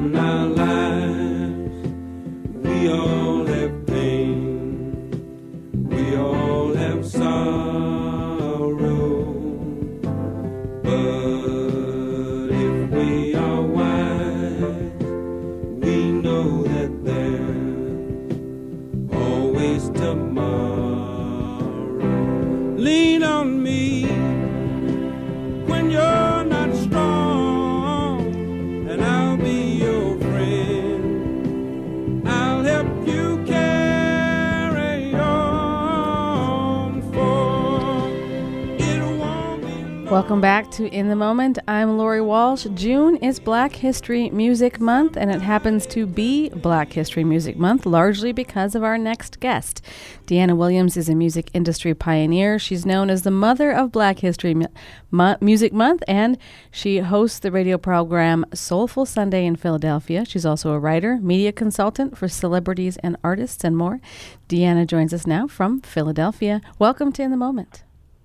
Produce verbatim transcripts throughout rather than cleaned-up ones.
in our lives, we all have pain, we all have sorrow, but if we are wise, we know that there's always tomorrow. Lean on me when you're not strong, and I'll be your friend. I'll help you carry on, for it won't be long. Welcome back to In the Moment. I'm Lori Walsh. June is Black History Music Month, and it happens to be Black History Music Month largely because of our next guest. Deanna Williams is a music industry pioneer. She's known as the mother of Black History Mu- Mu- Music Month, and she hosts the radio program Soulful Sunday in Philadelphia. She's also a writer, media consultant for celebrities and artists, and more. Deanna joins us now from Philadelphia. Welcome to In the Moment.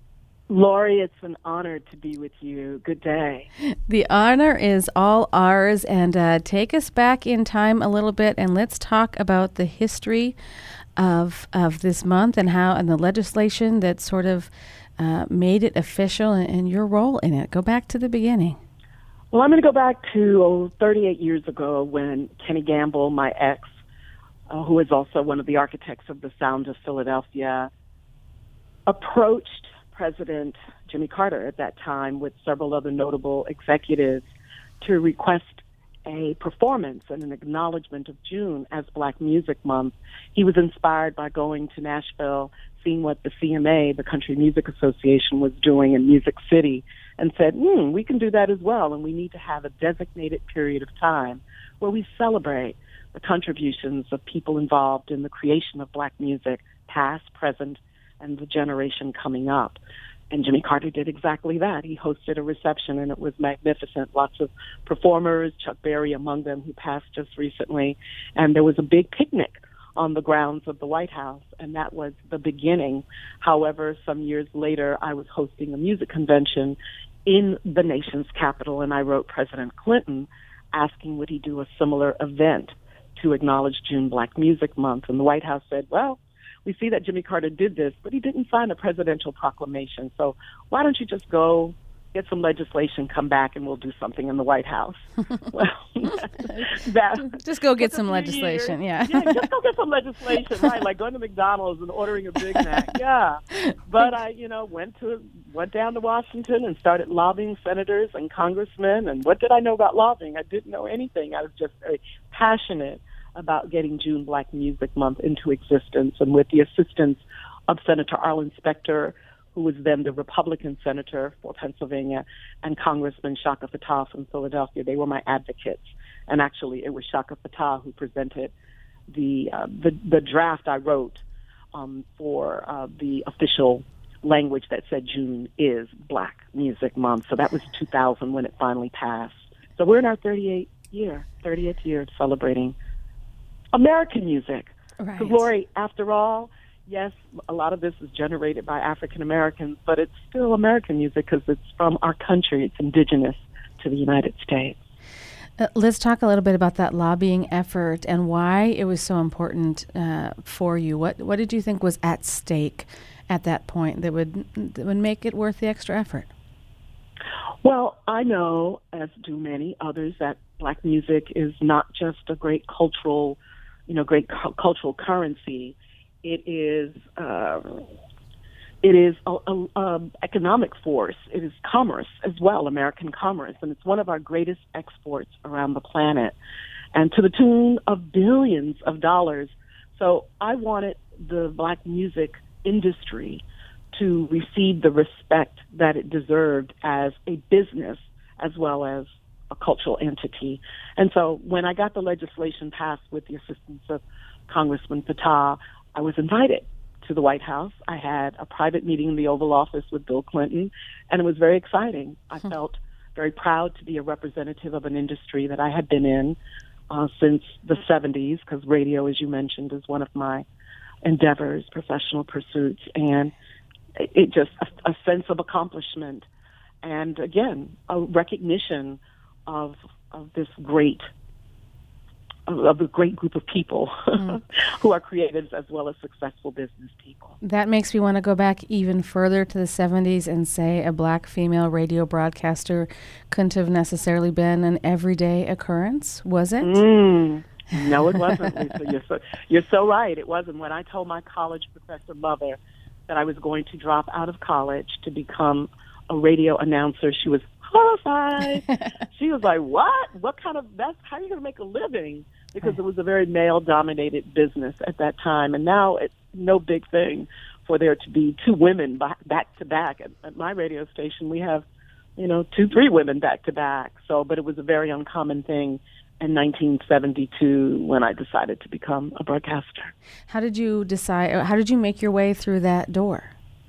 Lori, it's an honor to be with you. Good day. The honor is all ours, and uh, take us back in time a little bit, and let's talk about the history of of this month and how and the legislation that sort of uh, made it official and, and your role in it. Go back to the beginning. Well, I'm going to go back to oh, thirty-eight years ago when Kenny Gamble, my ex, uh, who is also one of the architects of the Sound of Philadelphia, approached President Jimmy Carter at that time with several other notable executives to request a performance and an acknowledgement of June as Black Music Month. He was inspired by going to Nashville, seeing what the C M A, the Country Music Association, was doing in Music City, and said, hmm, we can do that as well, and we need to have a designated period of time where we celebrate the contributions of people involved in the creation of Black music, past, present, and the generation coming up. And Jimmy Carter did exactly that. He hosted a reception, and it was magnificent. Lots of performers, Chuck Berry among them, who passed just recently. And there was a big picnic on the grounds of the White House, and that was the beginning. However, some years later, I was hosting a music convention in the nation's capital, and I wrote President Clinton asking would he do a similar event to acknowledge June Black Music Month. And the White House said, well, we see that Jimmy Carter did this, but he didn't sign a presidential proclamation. So why don't you just go get some legislation, come back, and we'll do something in the White House? Well, that, just go get some legislation, years. yeah. Yeah, just go get some legislation, right? Like going to McDonald's and ordering a Big Mac, yeah. But I, you know, went to went down to Washington and started lobbying senators and congressmen. And what did I know about lobbying? I didn't know anything. I was just very passionate about getting June Black Music Month into existence. And with the assistance of Senator Arlen Specter, who was then the Republican senator for Pennsylvania, and Congressman Shaka Fatah from Philadelphia, they were my advocates. And actually, it was Shaka Fatah who presented the uh, the, the draft I wrote um, for uh, the official language that said June is Black Music Month. So that was two thousand when it finally passed. So we're in our thirty-eighth year, thirtieth year celebrating American music. Right. Because, Lori, after all, yes, a lot of this is generated by African Americans, but it's still American music because it's from our country. It's indigenous to the United States. Uh, let's talk a little bit about that lobbying effort and why it was so important uh, for you. What what did you think was at stake at that point that would that would make it worth the extra effort? Well, I know, as do many others, that Black music is not just a great cultural you know, great cu- cultural currency. It is, uh, it is a, a, a economic force. It is commerce as well, American commerce, and it's one of our greatest exports around the planet, and to the tune of billions of dollars. So I wanted the Black music industry to receive the respect that it deserved as a business as well as a cultural entity. And so when I got the legislation passed with the assistance of Congressman Fatah, I was invited to the White House. I had a private meeting in the Oval Office with Bill Clinton, and it was very exciting. I hmm. felt very proud to be a representative of an industry that I had been in uh, since the seventies, because radio, as you mentioned, is one of my endeavors, professional pursuits, and it just a, a sense of accomplishment. And again, a recognition of of this great of a great group of people mm. who are creatives as well as successful business people. That makes me want to go back even further to the seventies and say a black female radio broadcaster couldn't have necessarily been an everyday occurrence, was it? Mm. No, it wasn't, Lisa. You're so, you're so right. It wasn't. When I told my college professor mother that I was going to drop out of college to become a radio announcer, she was horrified. She was like, what? What kind of, that's, how are you going to make a living? Because it was a very male-dominated business at that time. And now it's no big thing for there to be two women back to back. At, at my radio station, we have, you know, two, three women back to back. So, but it was a very uncommon thing in nineteen seventy-two when I decided to become a broadcaster. How did you decide, how did you make your way through that door?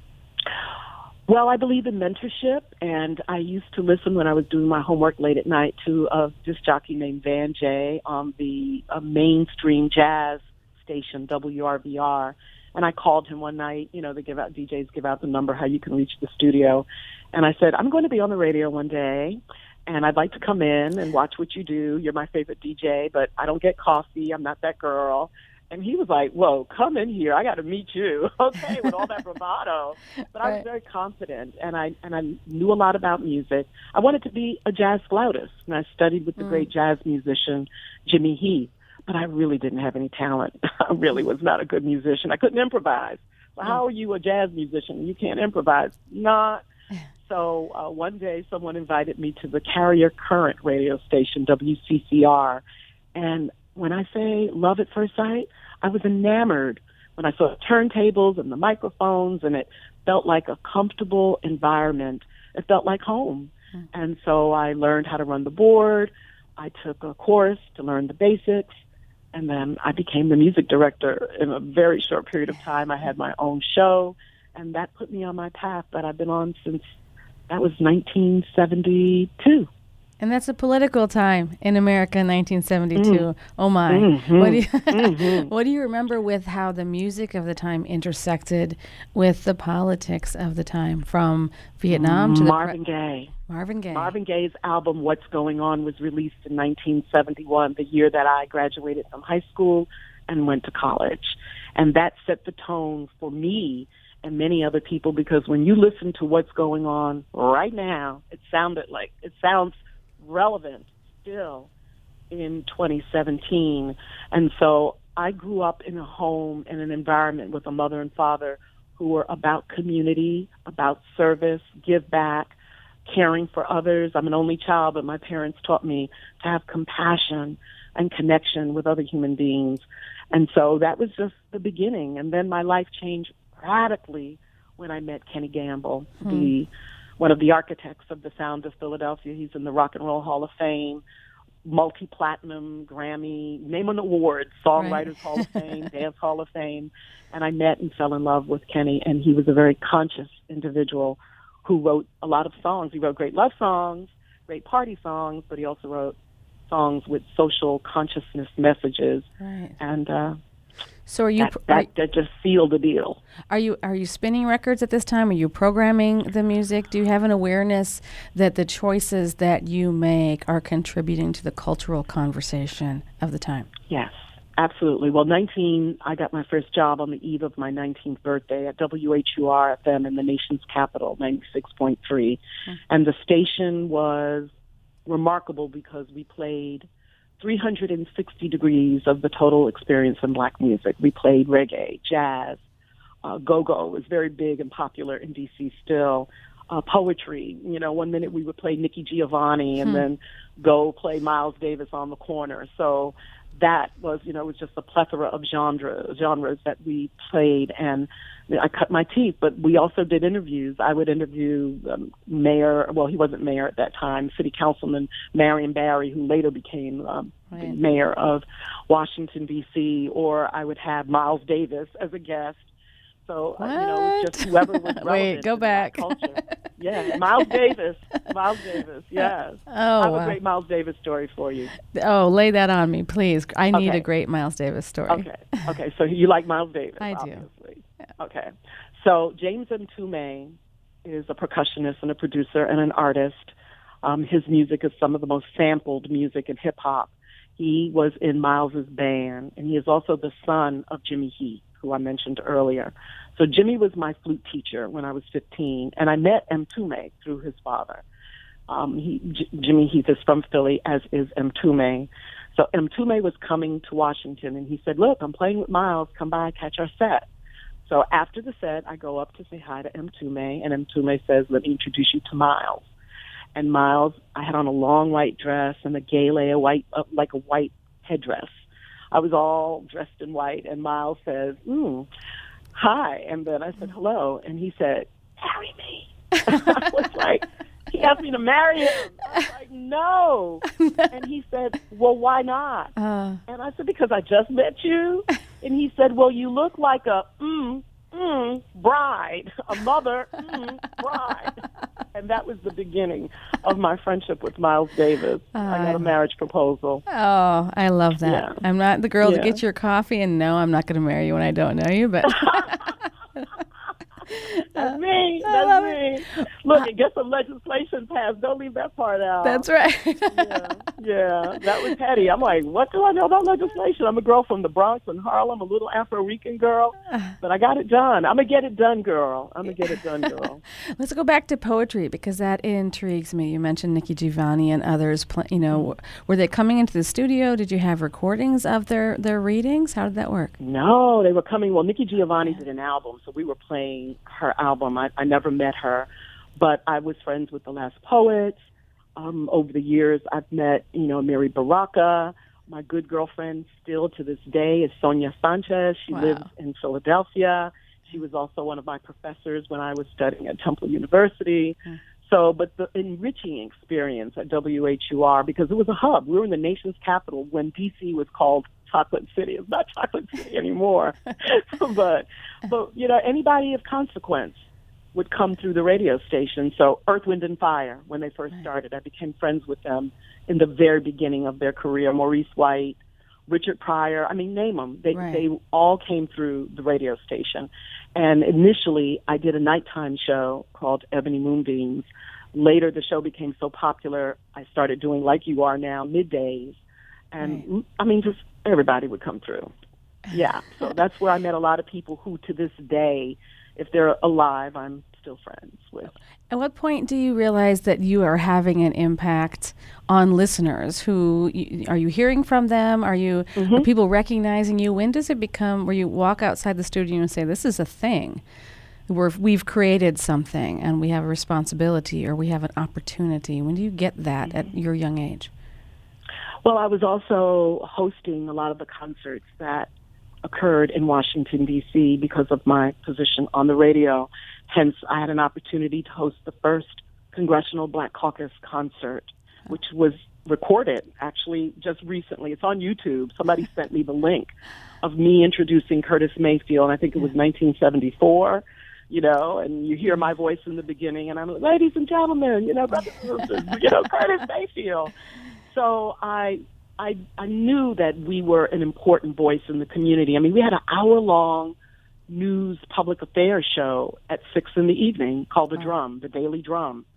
Well, I believe in mentorship, and I used to listen when I was doing my homework late at night to a disc jockey named Van Jay on the uh, mainstream jazz station, W R V R. And I called him one night, you know, they give out, D Js give out the number, how you can reach the studio. And I said, I'm going to be on the radio one day, and I'd like to come in and watch what you do. You're my favorite D J, but I don't get coffee. I'm not that girl. And he was like, whoa, come in here. I got to meet you. Okay, with all that bravado. But right. I was very confident, and I and I knew a lot about music. I wanted to be a jazz flautist, and I studied with the mm. great jazz musician, Jimmy Heath. But I really didn't have any talent. I really was not a good musician. I couldn't improvise. Well, mm. how are you a jazz musician? You can't improvise. Not. So uh, one day someone invited me to the Carrier Current radio station, W C C R, and when I say love at first sight, I was enamored when I saw the turntables and the microphones, and it felt like a comfortable environment. It felt like home. Mm. And so I learned how to run the board. I took a course to learn the basics, and then I became the music director in a very short period of time. I had my own show, and that put me on my path that I've been on since that was nineteen seventy-two. And that's a political time in America in nineteen seventy-two. Mm. Oh, my. Mm-hmm. What, do you, mm-hmm. what do you remember with how the music of the time intersected with the politics of the time, from Vietnam to Marvin the... Pre- Gaye. Marvin Gaye. Marvin Gaye's album, What's Going On, was released in nineteen seventy-one, the year that I graduated from high school and went to college. And that set the tone for me and many other people, because when you listen to What's Going On right now, it sounded like, it sounds relevant still in twenty seventeen. And so I grew up in a home, in an environment with a mother and father who were about community, about service, give back, caring for others. I'm an only child, but my parents taught me to have compassion and connection with other human beings. And so that was just the beginning. And then my life changed radically when I met Kenny Gamble, hmm. the one of the architects of the sound of Philadelphia. He's in the Rock and Roll Hall of Fame, multi-platinum, Grammy, name an award, Songwriters right. Hall of Fame, Dance Hall of Fame. And I met and fell in love with Kenny, and he was a very conscious individual who wrote a lot of songs. He wrote great love songs, great party songs, but he also wrote songs with social consciousness messages. Right. And uh, so are you? That, that, that just sealed the deal. Are you are you spinning records at this time? Are you programming the music? Do you have an awareness that the choices that you make are contributing to the cultural conversation of the time? Yes, absolutely. Well, nineteen, I got my first job on the eve of my nineteenth birthday at W H U R F M in the nation's capital, ninety-six point three. Mm-hmm. And the station was remarkable because we played three hundred sixty degrees of the total experience in black music. We played reggae, jazz, uh, go-go was very big and popular in D C still, uh, poetry. You know, one minute we would play Nikki Giovanni and hmm. then go play Miles Davis on the corner. So that was, you know, it was just a plethora of genre, genres that we played, and I cut my teeth. But we also did interviews. I would interview um, Mayor, well, he wasn't mayor at that time, City Councilman Marion Barry, who later became um, right. the mayor of Washington, D C, or I would have Miles Davis as a guest. So, uh, you know, just whoever was relevant. Wait, go back. Culture. Yeah, Miles Davis. Miles Davis, yes. Oh, I have wow. a great Miles Davis story for you. Oh, lay that on me, please. I need okay. a great Miles Davis story. Okay, okay. So you like Miles Davis, I obviously. do. Yeah. Okay. So James Mtume is a percussionist and a producer and an artist. Um, his music is some of the most sampled music in hip-hop. He was in Miles's band, and he is also the son of Jimmy Heath, who I mentioned earlier. So Jimmy was my flute teacher when I was fifteen, and I met Mtume through his father. Um, he, J- Jimmy Heath is from Philly, as is Mtume. So Mtume was coming to Washington, and he said, look, I'm playing with Miles. Come by, catch our set. So after the set, I go up to say hi to Mtume, and Mtume says, let me introduce you to Miles. And Miles, I had on a long white dress and a gele, a white, uh, like a white headdress. I was all dressed in white, and Miles says, mm, hi. And then I said, hello. And he said, marry me. I was like, he asked me to marry him. I was like, no. And he said, well, why not? Uh. And I said, because I just met you. And he said, well, you look like a mm, mm, bride, a mother, mm, bride. And that was the beginning of my friendship with Miles Davis. Uh, I got a marriage proposal. Oh, I love that. Yeah. I'm not the girl yeah. to get your coffee, and no, I'm not going to marry you when I don't know you, but... That's me. That's me. It. Look, and get some legislation passed. Don't leave that part out. That's right. yeah, yeah, that was petty. I'm like, what do I know about legislation? I'm a girl from the Bronx and Harlem, a little Afro-Rican girl, but I got it done. I'm going to get it done, girl. I'm going to get it done, girl. Let's go back to poetry, because that intrigues me. You mentioned Nikki Giovanni and others. Pl- you know, mm-hmm. were they coming into the studio? Did you have recordings of their, their readings? How did that work? No, they were coming. Well, Nikki Giovanni yeah. did an album, so we were playing her album. I, I never met her, but I was friends with the Last Poets. Um, over the years, I've met, you know, Mary Baraka. My good girlfriend still to this day is Sonia Sanchez. She wow. lives in Philadelphia. She was also one of my professors when I was studying at Temple University. Mm. So, but the enriching experience at W H U R, because it was a hub. We were in the nation's capital when D C was called Chocolate City. It's not Chocolate City anymore. but, but, you know, anybody of consequence would come through the radio station. So Earth, Wind, and Fire, when they first started, I became friends with them in the very beginning of their career. Maurice White, Richard Pryor, I mean, name them. They, right. they all came through the radio station. And initially, I did a nighttime show called Ebony Moonbeams. Later, the show became so popular, I started doing, like you are now, middays. And, right. I mean, just everybody would come through. Yeah, so that's where I met a lot of people who, to this day, if they're alive, I'm still friends with. At what point do you realize that you are having an impact on listeners? Who are you hearing from them? Are you mm-hmm. are people recognizing you? When does it become where you walk outside the studio and say, "This is a thing. We're, we've created something, and we have a responsibility, or we have an opportunity"? When do you get that mm-hmm. at your young age? Well, I was also hosting a lot of the concerts that occurred in Washington, D C because of my position on the radio. Hence, I had an opportunity to host the first Congressional Black Caucus concert, which was recorded actually just recently. It's on YouTube. Somebody sent me the link of me introducing Curtis Mayfield. I think it was nineteen seventy-four, you know, and you hear my voice in the beginning, and I'm like, ladies and gentlemen, you know, brothers and sisters, you know, Curtis Mayfield. So I I, I knew that we were an important voice in the community. I mean, we had an hour-long news public affairs show at six in the evening called The Drum, The Daily Drum.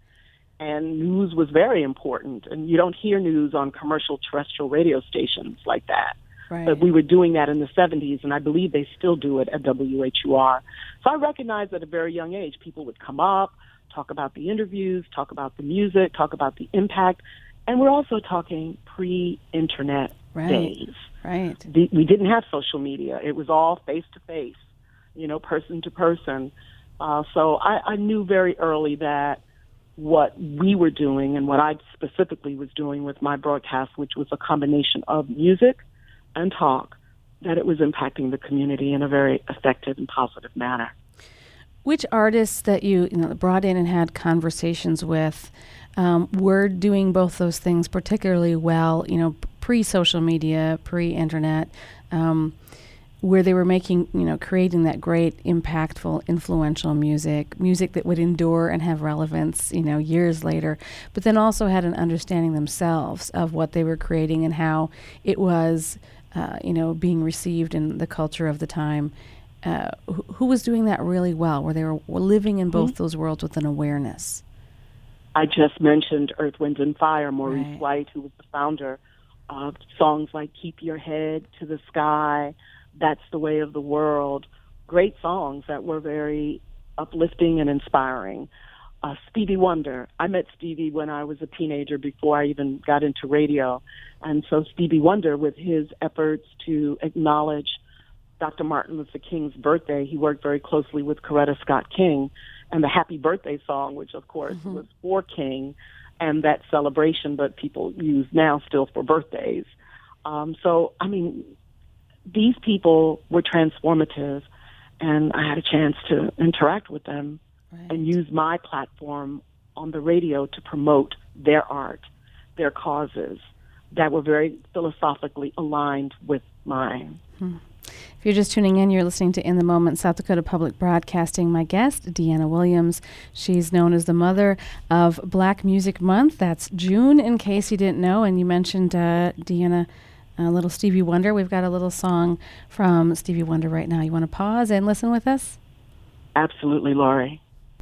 And news was very important. And you don't hear news on commercial terrestrial radio stations like that. Right. But we were doing that in the seventies, and I believe they still do it at W H U R. So I recognized at a very young age, people would come up, talk about the interviews, talk about the music, talk about the impact. And we're also talking pre-internet right. days. Right. The, we didn't have social media. It was all face-to-face, you know, person-to-person. Uh, so I, I knew very early that what we were doing and what I specifically was doing with my broadcast, which was a combination of music and talk, that it was impacting the community in a very effective and positive manner. Which artists that you, you know, brought in and had conversations with um, were doing both those things particularly well, you know, pre-social media, pre-internet, um, where they were making, you know, creating that great, impactful, influential music, music that would endure and have relevance, you know, years later, but then also had an understanding themselves of what they were creating and how it was, uh, you know, being received in the culture of the time. Uh, who, who was doing that really well, where they were living in both mm-hmm. those worlds with an awareness? I just mentioned Earth, Wind, and Fire, Maurice right. White, who was the founder uh, songs like Keep Your Head to the Sky, That's the Way of the World, great songs that were very uplifting and inspiring. Uh, Stevie Wonder. I met Stevie when I was a teenager before I even got into radio. And so Stevie Wonder, with his efforts to acknowledge Doctor Martin Luther King's birthday, he worked very closely with Coretta Scott King, and the Happy Birthday song, which of course mm-hmm. was for King, and that celebration, but people use now still for birthdays. Um, so, I mean, these people were transformative, and I had a chance to interact with them. Right. And use my platform on the radio to promote their art, their causes that were very philosophically aligned with mine. Hmm. If you're just tuning in, you're listening to In the Moment, South Dakota Public Broadcasting. My guest, Deanna Williams. She's known as the mother of Black Music Month. That's June, in case you didn't know. And you mentioned, uh, Deanna, a little Stevie Wonder. We've got a little song from Stevie Wonder right now. You want to pause and listen with us? Absolutely, Laurie.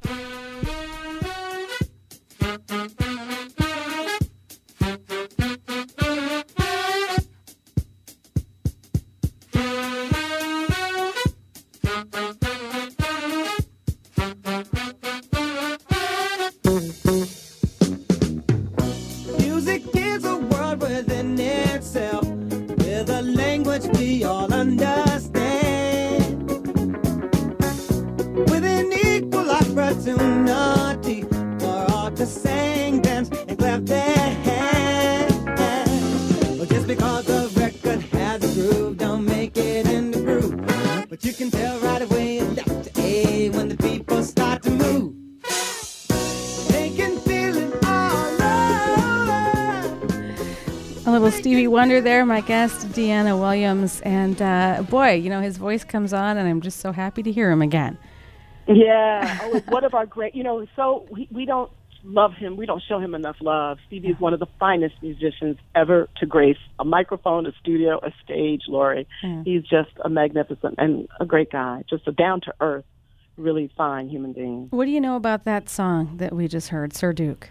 Music is a world within itself, with a language we all understand, with an equal opportunity for all to sing, dance, and clap their hands. Well, just because the record has a groove, don't make it in the groove. But you can tell right away left to A when the people start to move. They can feel it all over. A little Stevie Wonder there, my guest, Deanna Williams. And uh, boy, you know, his voice comes on, and I'm just so happy to hear him again. Yeah, oh, it's one of our great, you know, so we, we don't love him. We don't show him enough love. Stevie is one of the finest musicians ever to grace a microphone, a studio, a stage, Laurie. Yeah. He's just a magnificent and a great guy, just a down-to-earth, really fine human being. What do you know about that song that we just heard, Sir Duke?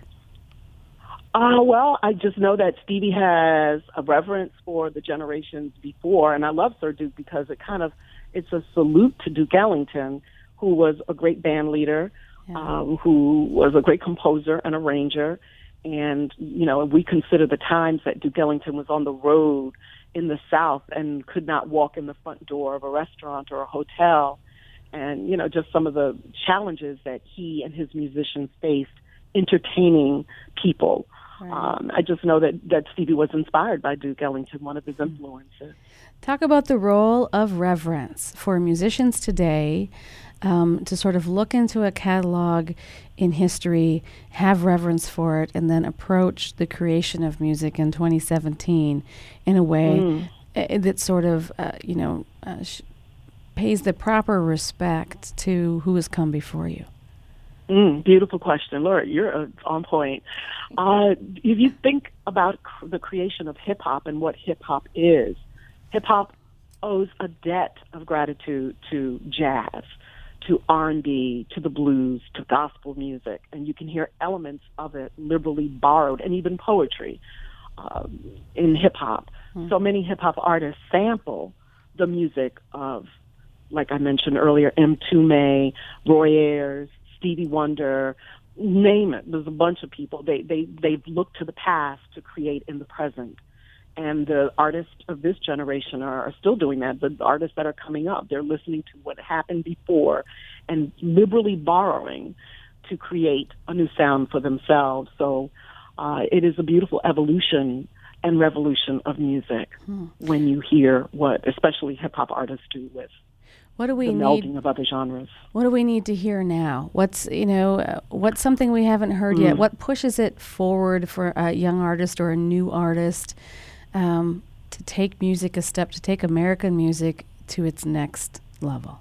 Uh, well, I just know that Stevie has a reverence for the generations before, and I love Sir Duke because it kind of, it's a salute to Duke Ellington, who was a great band leader, yeah. um, who was a great composer and arranger. And, you know, we consider the times that Duke Ellington was on the road in the South and could not walk in the front door of a restaurant or a hotel. And, you know, just some of the challenges that he and his musicians faced entertaining people. Right. Um, I just know that, that Stevie was inspired by Duke Ellington, one of his influences. Talk about the role of reverence for musicians today, um, to sort of look into a catalog in history, have reverence for it, and then approach the creation of music in twenty seventeen in a way mm. uh, that sort of, uh, you know, uh, sh- pays the proper respect to who has come before you. Mm, beautiful question, Laura. You're uh, on point. Uh, if you think about cr- the creation of hip hop and what hip hop is, hip hop owes a debt of gratitude to jazz, to R and B, to the blues, to gospel music, and you can hear elements of it liberally borrowed, and even poetry um, in hip hop. Mm. So many hip hop artists sample the music of, like I mentioned earlier, M. Tume, Roy Ayers, Stevie Wonder, name it. There's a bunch of people. They they they've looked to the past to create in the present, and the artists of this generation are, are still doing that. The artists that are coming up, they're listening to what happened before, and liberally borrowing to create a new sound for themselves. So uh, it is a beautiful evolution and revolution of music hmm. when you hear what, especially hip hop artists do with. What do we the need? melding of other genres. What do we need to hear now? What's you know? Uh, what's something we haven't heard mm. yet? What pushes it forward for a young artist or a new artist um, to take music a step, to take American music to its next level?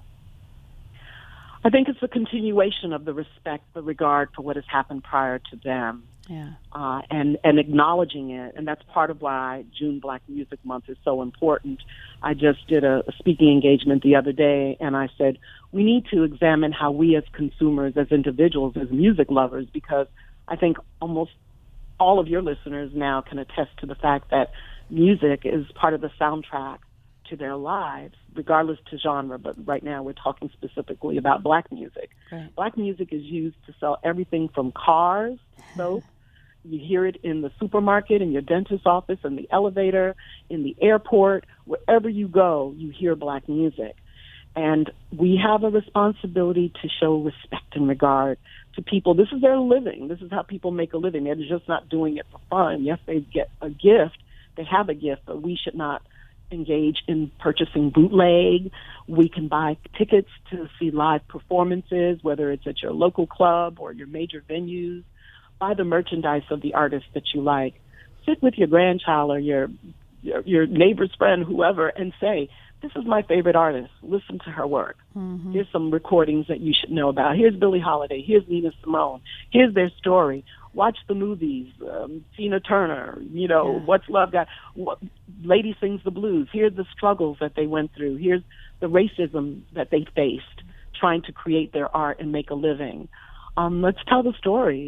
I think it's a continuation of the respect, the regard for what has happened prior to them. Yeah. Uh, and, and acknowledging it. And that's part of why June Black Music Month is so important. I just did a, a speaking engagement the other day, and I said, we need to examine how we as consumers, as individuals, as music lovers, because I think almost all of your listeners now can attest to the fact that music is part of the soundtrack to their lives, regardless to genre. But right now we're talking specifically about black music. Right. Black music is used to sell everything from cars, soap. You hear it in the supermarket, in your dentist's office, in the elevator, in the airport. Wherever you go, you hear black music. And we have a responsibility to show respect and regard to people. This is their living. This is how people make a living. They're just not doing it for fun. Yes, they get a gift. They have a gift, but we should not engage in purchasing bootleg. We can buy tickets to see live performances, whether it's at your local club or your major venues. Buy the merchandise of the artist that you like. Sit with your grandchild or your your, your neighbor's friend, whoever, and say, this is my favorite artist. Listen to her work. Mm-hmm. Here's some recordings that you should know about. Here's Billie Holiday. Here's Nina Simone. Here's their story. Watch the movies. Um, Tina Turner, you know, yeah. What's Love Got? What, Lady Sings the Blues. Here's the struggles that they went through. Here's the racism that they faced trying to create their art and make a living. Um, let's tell the stories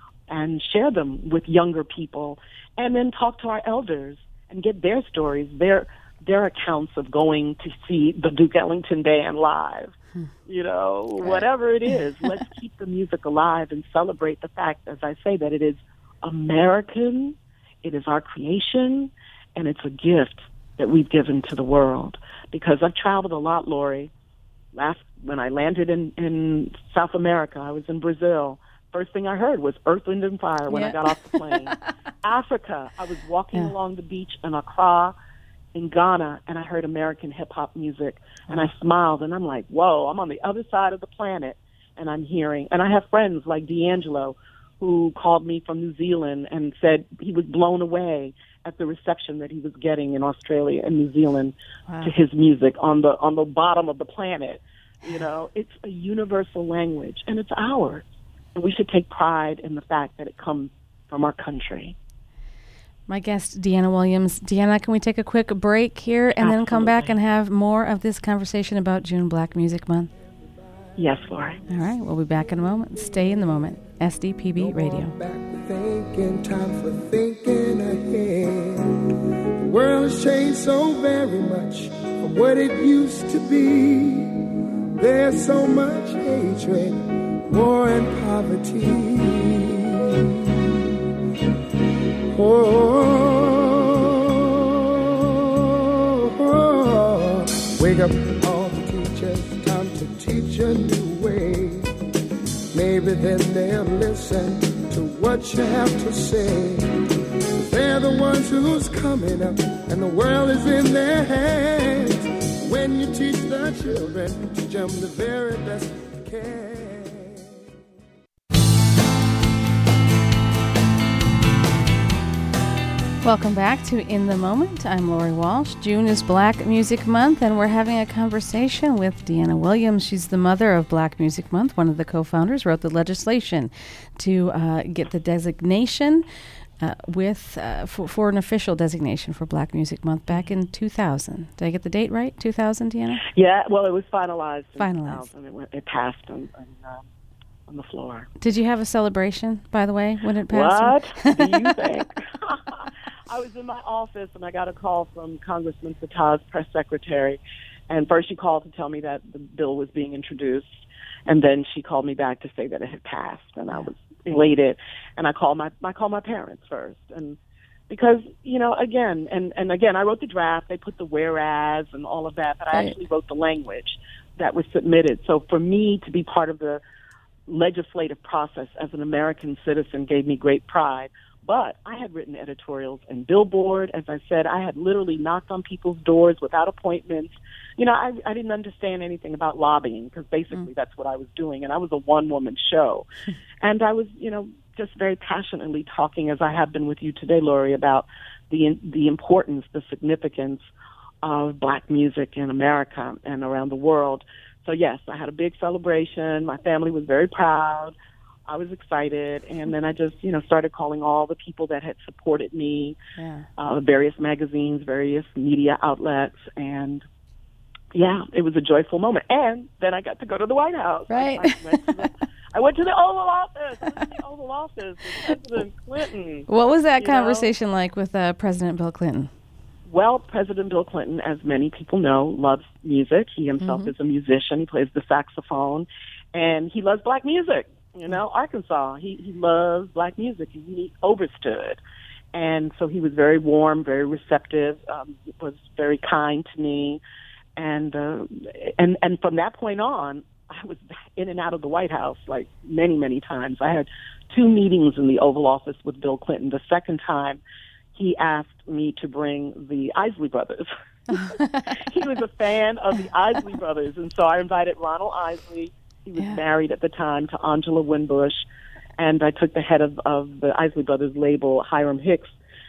and share them with younger people, and then talk to our elders and get their stories, their their accounts of going to see the Duke Ellington Band live. Hmm. You know, right. Whatever it is, let's keep the music alive and celebrate the fact, as I say, that it is American, it is our creation, and it's a gift that we've given to the world. Because I've traveled a lot, Lori. Last, when I landed in, in South America, I was in Brazil. First thing I heard was Earth, Wind, and Fire when yeah. I got off the plane. Africa, I was walking yeah. along the beach in Accra, in Ghana, and I heard American hip-hop music, and I smiled, and I'm like, whoa, I'm on the other side of the planet, and I'm hearing, and I have friends like D'Angelo, who called me from New Zealand and said he was blown away at the reception that he was getting in Australia and New Zealand wow. to his music on the on the bottom of the planet. You know, it's a universal language, and it's ours. And we should take pride in the fact that it comes from our country. My guest, Deanna Williams. Deanna, can we take a quick break here and Absolutely. Then come back and have more of this conversation about June Black Music Month? Yes, Lori. All right, we'll be back in a moment. Stay in the moment. S D P B Radio. Back to thinking, time for thinking ahead. The world has changed so very much from what it used to be. There's so much hatred, war and poverty. Oh, oh, oh. Wake up all the teachers, time to teach a new way. Maybe then they'll listen to what you have to say. They're the ones who's coming up, and the world is in their hands. When you teach the children, teach them the very best you can. Welcome back to In the Moment. I'm Lori Walsh. June is Black Music Month, and we're having a conversation with Deanna Williams. She's the mother of Black Music Month. One of the co-founders wrote the legislation to uh, get the designation uh, with uh, for, for an official designation for Black Music Month back in two thousand. Did I get the date right? two thousand, Deanna? Yeah, well, it was finalized. Finalized. It, went, it passed on, on, uh, on the floor. Did you have a celebration, by the way, when it passed? What do you think? I was in my office, and I got a call from Congressman Fattah's press secretary. And first she called to tell me that the bill was being introduced, and then she called me back to say that it had passed, and I was elated. And I called my I called my parents first, and because, you know, again, and, and again, I wrote the draft. They put the whereas and all of that, but I actually wrote the language that was submitted. So for me to be part of the legislative process as an American citizen gave me great pride. But I had written editorials in Billboard. As I said, I had literally knocked on people's doors without appointments. You know, I, I didn't understand anything about lobbying because basically mm. that's what I was doing. And I was a one-woman show. And I was, you know, just very passionately talking, as I have been with you today, Lori, about the the importance, the significance of Black music in America and around the world. So, yes, I had a big celebration. My family was very proud. I was excited, and then I just, you know, started calling all the people that had supported me, yeah. uh, various magazines, various media outlets, and, yeah, it was a joyful moment. And then I got to go to the White House. Right. I, I, went, to the, I went to the Oval Office. I went to the Oval Office with President Clinton. What was that you conversation know? like with uh, President Bill Clinton? Well, President Bill Clinton, as many people know, loves music. He himself Mm-hmm. is a musician. He plays the saxophone, and he loves black music. You know, Arkansas. He he loves black music. He overstood. And so he was very warm, very receptive, um, was very kind to me. And, uh, and, and from that point on, I was in and out of the White House like many, many times. I had two meetings in the Oval Office with Bill Clinton. The second time, he asked me to bring the Isley Brothers. He was a fan of the Isley Brothers. And so I invited Ronald Isley. He was Yeah. married at the time to Angela Winbush. And I took the head of, of the Isley Brothers label, Hiram Hicks.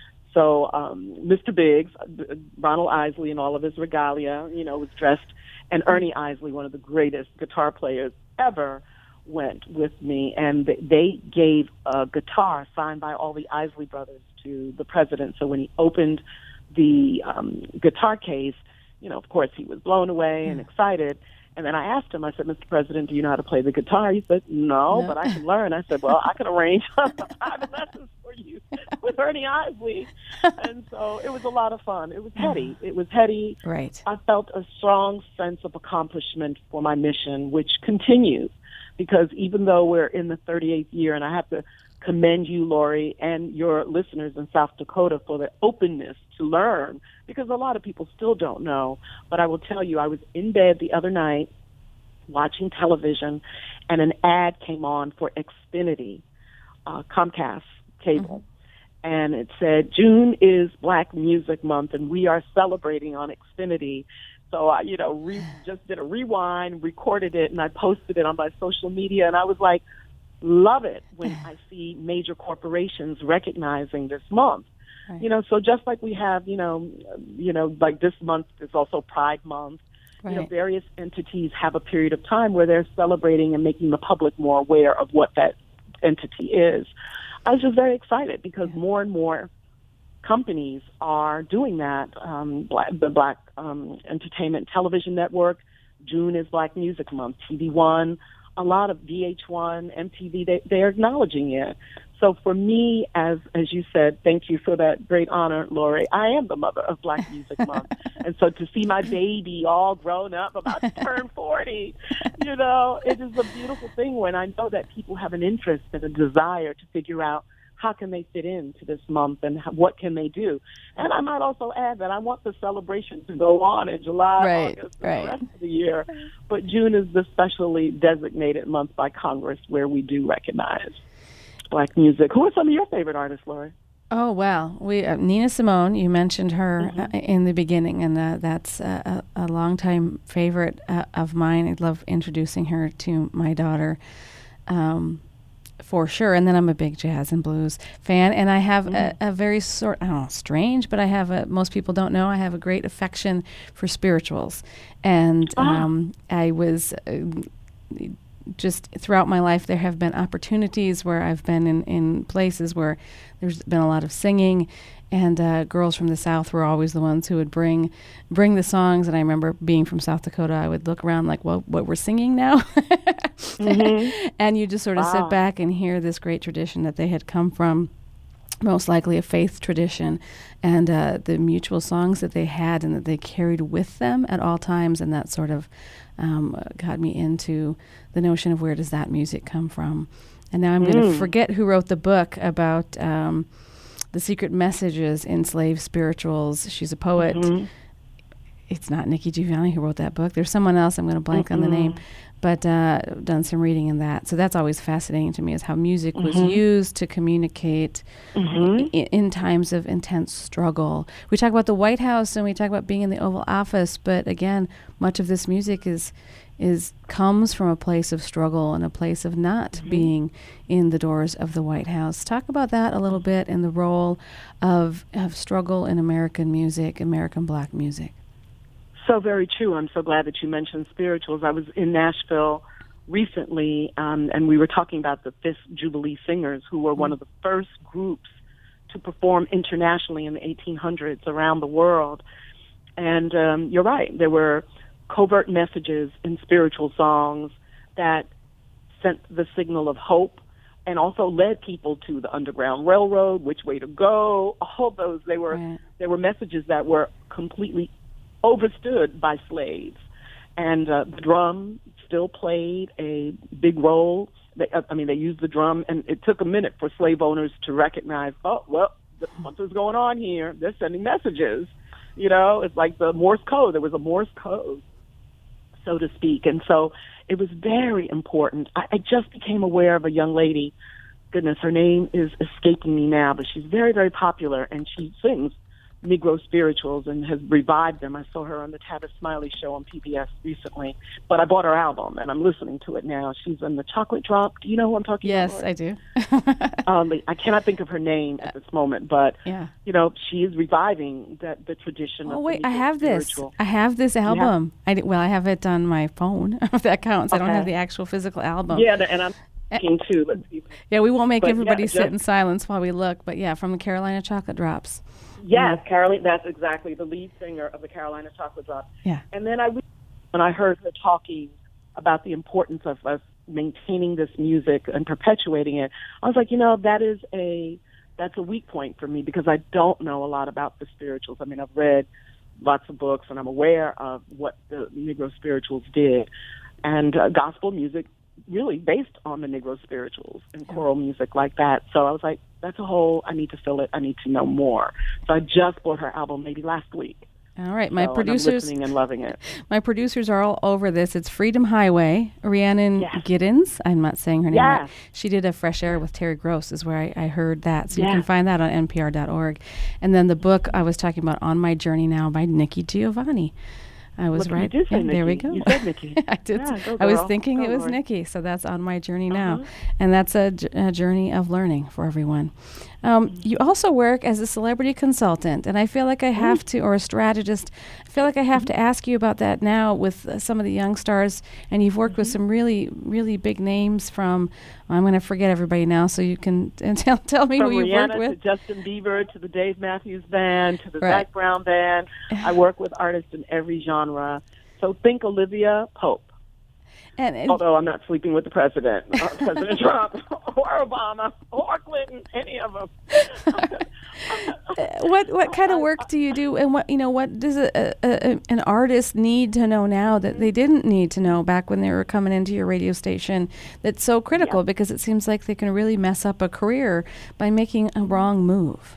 So um, Mister Biggs, Ronald Isley in all of his regalia, you know, was dressed. And Ernie Isley, one of the greatest guitar players ever, went with me. And they gave a guitar signed by all the Isley Brothers to the president. So when he opened the um, guitar case, you know, of course, he was blown away and excited. And then I asked him, I said, Mister President, do you know how to play the guitar? He said, no, No. but I can learn. I said, well, I can arrange private lessons for you with Ernie Isley. And so it was a lot of fun. It was heady. It was heady. Right. I felt a strong sense of accomplishment for my mission, which continues, because even though we're in the thirty-eighth year, and I have to commend you, Lori, and your listeners in South Dakota for their openness to learn, because a lot of people still don't know. But I will tell you, I was in bed the other night watching television, and an ad came on for Xfinity, uh, Comcast cable. Mm-hmm. And it said, June is Black Music Month, and we are celebrating on Xfinity. So I, you know, re- just did a rewind, recorded it, and I posted it on my social media, and I was like, love it when I see major corporations recognizing this month. Right. You know, so just like we have, you know, you know, like this month is also Pride Month. Right. You know, various entities have a period of time where they're celebrating and making the public more aware of what that entity is. I was just very excited because yeah. more and more companies are doing that. Um, Black, the Black um, Entertainment Television Network, June is Black Music Month, T V One, a lot of V H one, M T V, they, they're acknowledging it. So for me, as as you said, thank you for that great honor, Lori. I am the mother of Black Music Month. And so to see my baby all grown up, about to turn forty, you know, it is a beautiful thing when I know that people have an interest and a desire to figure out how can they fit into this month and how, what can they do. And I might also add that I want the celebration to go on in July, right, August, right. and the rest of the year. But June is the specially designated month by Congress where we do recognize Black music. Who are some of your favorite artists, Lori? Oh, well, we uh, Nina Simone, you mentioned her Mm-hmm. uh, in the beginning, and uh, that's uh, a, a longtime favorite uh, of mine. I love introducing her to my daughter. Um, For sure, and then I'm a big jazz and blues fan, and I have mm. a, a very sort, I don't know, strange, but I have a, most people don't know, I have a great affection for spirituals, and ah. um, I was, uh, just throughout my life, there have been opportunities where I've been in, in places where there's been a lot of singing, and uh, girls from the South were always the ones who would bring bring the songs. And I remember being from South Dakota, I would look around like, well, what we're singing now? mm-hmm. And you just sort of wow. sit back and hear this great tradition that they had come from, most likely a faith tradition, and uh, the mutual songs that they had and that they carried with them at all times. And that sort of um, got me into the notion of where does that music come from. And now I'm mm. going to forget who wrote the book about um, the secret messages in slave spirituals. She's a poet. Mm-hmm. It's not Nikki Giovanni who wrote that book. There's someone else. I'm going to blank mm-hmm. on the name. But uh, done some reading in that. So that's always fascinating to me, is how music mm-hmm. was used to communicate mm-hmm. in, in times of intense struggle. We talk about the White House and we talk about being in the Oval Office, but again, much of this music is is comes from a place of struggle and a place of not mm-hmm. being in the doors of the White House. Talk about that a little bit and the role of, of struggle in American music, American Black music. So very true. I'm so glad that you mentioned spirituals. I was in Nashville recently, um, and we were talking about the Fifth Jubilee Singers, who were mm-hmm. one of the first groups to perform internationally in the eighteen hundreds around the world. And um, you're right. There were covert messages in spiritual songs that sent the signal of hope and also led people to the Underground Railroad, which way to go, all those. They were, Right. they were messages that were completely overstood by slaves. And uh, the drum still played a big role. They, I mean, they used the drum, and it took a minute for slave owners to recognize, oh, well, something's going on here. They're sending messages. You know, it's like the Morse code. There was a Morse code, so to speak. And so it was very important. I, I just became aware of a young lady. Goodness, her name is escaping me now, but she's very, very popular, and she sings Negro spirituals and has revived them. I saw her on the Tavis Smiley show on P B S recently, but I bought her album and I'm listening to it now. She's in the Chocolate Drop. Do you know who I'm talking Yes, about? I do. um, I cannot think of her name at this moment, but Yeah. you know, she is reviving that the tradition. Oh of wait, the I Negro have this. spiritual. I have this album. I di- well, I have it on my phone. If that counts. I don't Okay. have the actual physical album. Yeah, and I'm thinking too. Let's see. Yeah, we won't make But, everybody yeah, sit just- in silence while we look. But yeah, from the Carolina Chocolate Drops. Yes, Caroline. That's exactly the lead singer of the Carolina Chocolate Drop. Yeah. And then I, when I heard her talking about the importance of us maintaining this music and perpetuating it, I was like, you know, that is a that's a weak point for me because I don't know a lot about the spirituals. I mean, I've read lots of books and I'm aware of what the Negro spirituals did, and uh, gospel music really based on the Negro spirituals and choral music like that. So I was like, that's a whole, I need to fill it. I need to know more. So I just bought her album maybe last week. All right, my So, and I'm producers, listening and loving it. my producers are all over this. It's Freedom Highway. Rhiannon Yes. Giddens. I'm not saying her name right. Yes. She did a Fresh Air with Terry Gross, is where I, I heard that. So you Yes. can find that on N P R dot org. And then the book I was talking about, On My Journey Now, by Nikki Giovanni. I was Look, you right. did say Yeah, there we Nikki. go. You said Nikki. I did. Yeah, go I was girl. thinking Go, it was Lori. Nikki, so that's On My Journey Now, Uh-huh. and that's a, j- a journey of learning for everyone. Um, you also work as a celebrity consultant, and I feel like I have to, or a strategist. I feel like I have to ask you about that now with uh, some of the young stars, and you've worked with some really, really big names from. I'm going to forget everybody now, so you can uh, tell tell me From who you've worked Rihanna with. to Justin Bieber to the Dave Matthews Band to the Right. Zac Brown Band. I work with artists in every genre. So think Olivia Pope. And, and Although I'm not sleeping with the president, uh, President Trump, or Obama, or Clinton, any of them. what what kind of work do you do, and what you know what does a, a, a, an artist need to know now that they didn't need to know back when they were coming into your radio station? That's so critical Yeah. because it seems like they can really mess up a career by making a wrong move.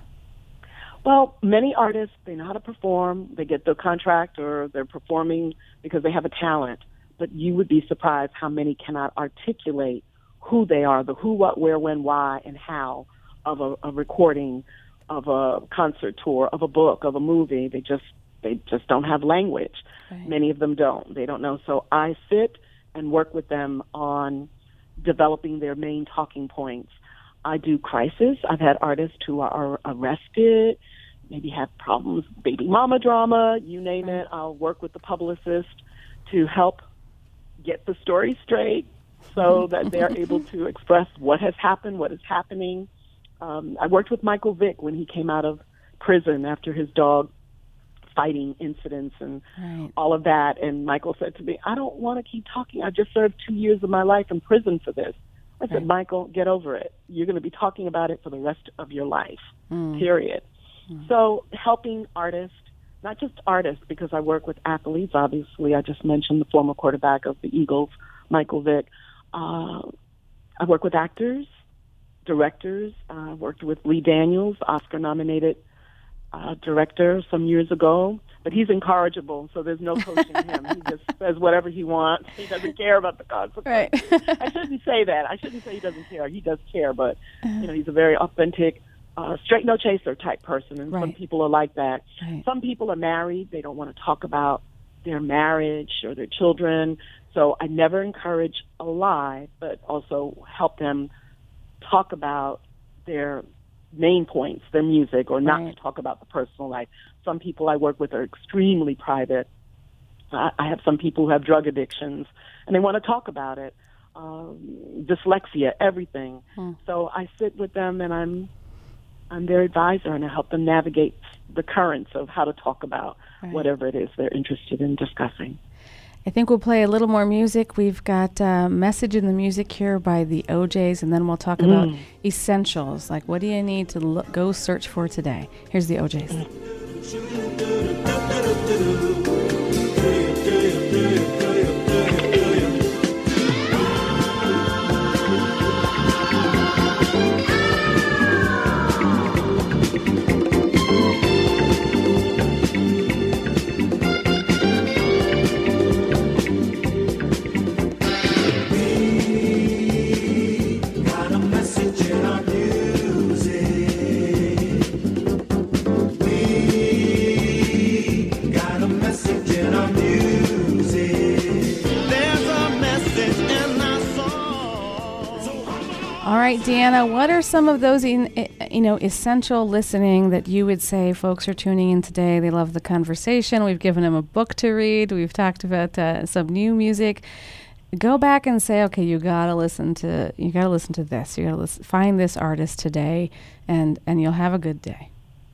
Well, many artists, they know how to perform. They get the contract or they're performing because they have a talent. But you would be surprised how many cannot articulate who they are, the who, what, where, when, why, and how of a, a recording, of a concert tour, of a book, of a movie. They just they just don't have language. Right. Many of them don't. They don't know. So I sit and work with them on developing their main talking points. I do crisis. I've had artists who are arrested, maybe have problems, baby mama drama, you name it. I'll work with the publicist to help get the story straight so that they're able to express what has happened, what is happening. Um, I worked with Michael Vick when he came out of prison after his dog fighting incidents and Right. all of that. And Michael said to me, I don't want to keep talking. I just served two years of my life in prison for this. I said, Right. Michael, get over it. You're going to be talking about it for the rest of your life, Mm. period. So helping artists, not just artists, because I work with athletes, obviously. I just mentioned the former quarterback of the Eagles, Michael Vick. Uh, I work with actors, directors. I worked with Lee Daniels, Oscar-nominated uh, director some years ago. But he's incorrigible, so there's no coaching him. He just says whatever he wants. He doesn't care about the consequences. Right. I shouldn't say that. I shouldn't say he doesn't care. He does care, but you know, he's a very authentic, uh, straight no chaser type person, and some Right. people are like that. Right. Some people are married; they don't want to talk about their marriage or their children. So I never encourage a lie, but also help them talk about their main points, their music, or not Right. to talk about the personal life. Some people I work with are extremely private. I I have some people who have drug addictions, and they want to talk about it. Um, dyslexia, everything. Hmm. So I sit with them, and I'm I'm their advisor, and I help them navigate the currents of how to talk about Right. whatever it is they're interested in discussing. I think we'll play a little more music. We've got a message in the music here by the O Js, and then we'll talk mm. about essentials. Like, what do you need to look, go search for today? Here's the O Js. All right, Deanna, what are some of those, in, you know, essential listening that you would say folks are tuning in today? They love the conversation. We've given them a book to read. We've talked about uh, some new music. Go back and say, okay, you gotta listen to you gotta listen to this. You gotta listen, find this artist today, and and you'll have a good day.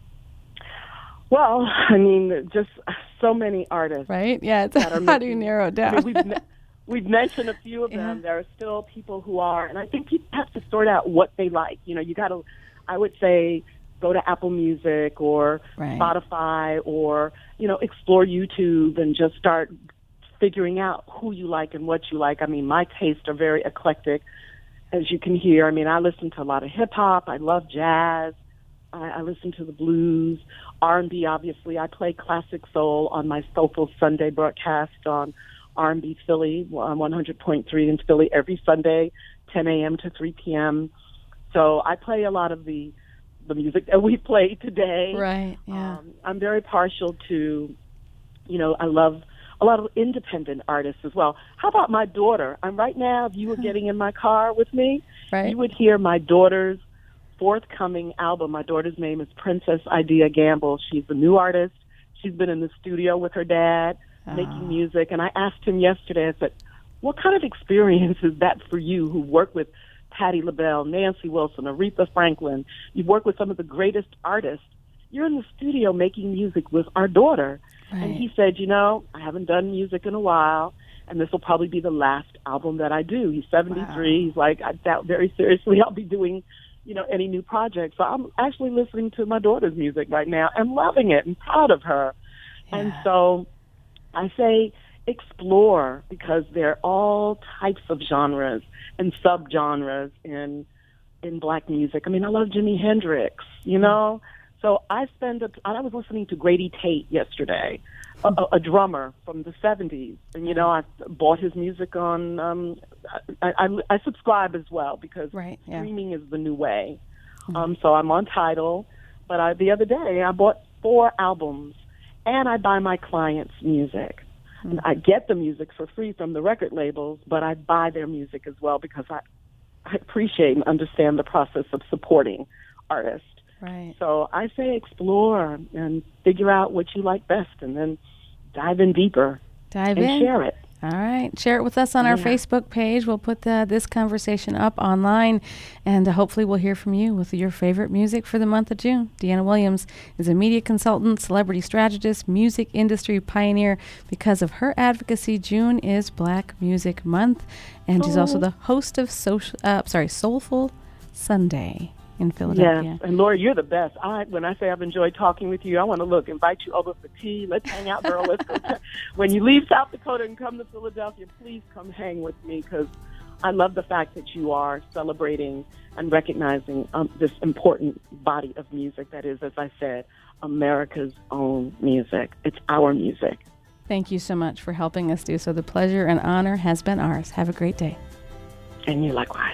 Well, I mean, just so many artists, right? Yeah. It's, how making, do you narrow it down? I mean, we've, We've mentioned a few of them. Yeah. There are still people who are, and I think people have to sort out what they like. You know, you got to, I would say, go to Apple Music or right. Spotify or, you know, explore YouTube and just start figuring out who you like and what you like. I mean, my tastes are very eclectic, as you can hear. I mean, I listen to a lot of hip-hop. I love jazz. I, I listen to the blues, R and B, obviously. I play classic soul on my Soulful Sunday broadcast on R and B Philly, on one hundred point three in Philly every Sunday, ten a.m. to three p.m. So I play a lot of the the music that we played today. Right, yeah. Um, I'm very partial to, you know, I love a lot of independent artists as well. How about my daughter? I'm right now, if you were getting in my car with me, right. you would hear my daughter's forthcoming album. My daughter's name is Princess Idea Gamble. She's a new artist. She's been in the studio with her dad, making music, and I asked him yesterday, I said, what kind of experience is that for you who work with Patti LaBelle, Nancy Wilson, Aretha Franklin? You've worked with some of the greatest artists. You're in the studio making music with our daughter. Right. And he said, you know, I haven't done music in a while, and this will probably be the last album that I do. He's seventy-three. Wow. He's like, I doubt very seriously I'll be doing, you know, any new projects. So I'm actually listening to my daughter's music right now and loving it and proud of her. Yeah. And so I say explore, because there are all types of genres and subgenres in in black music. I mean, I love Jimi Hendrix, you know? So I spend, a, I was listening to Grady Tate yesterday, a, a drummer from the seventies. And, you know, I bought his music on, um, I, I, I subscribe as well, because right, yeah. streaming is the new way. Mm-hmm. Um, so I'm on Tidal. But I, the other day, I bought four albums. And I buy my clients' music. Mm-hmm. I get the music for free from the record labels, but I buy their music as well, because I, I appreciate and understand the process of supporting artists. Right. So I say explore and figure out what you like best, and then dive in deeper. Dive and in. share it. All right. Share it with us on yeah. our Facebook page. We'll put the, this conversation up online, and uh, hopefully we'll hear from you with your favorite music for the month of June. Deanna Williams is a media consultant, celebrity strategist, music industry pioneer. Because of her advocacy, June is Black Music Month, and oh. she's also the host of social, uh, sorry, Soulful Sunday in Philadelphia. Yes, and Laura, you're the best. I, when I say I've enjoyed talking with you, I want to look, invite you over for tea. Let's hang out, girl. Let's go. T- when you leave South Dakota and come to Philadelphia, please come hang with me, because I love the fact that you are celebrating and recognizing um, this important body of music that is, as I said, America's own music. It's our music. Thank you so much for helping us do so. The pleasure and honor has been ours. Have a great day. And you likewise.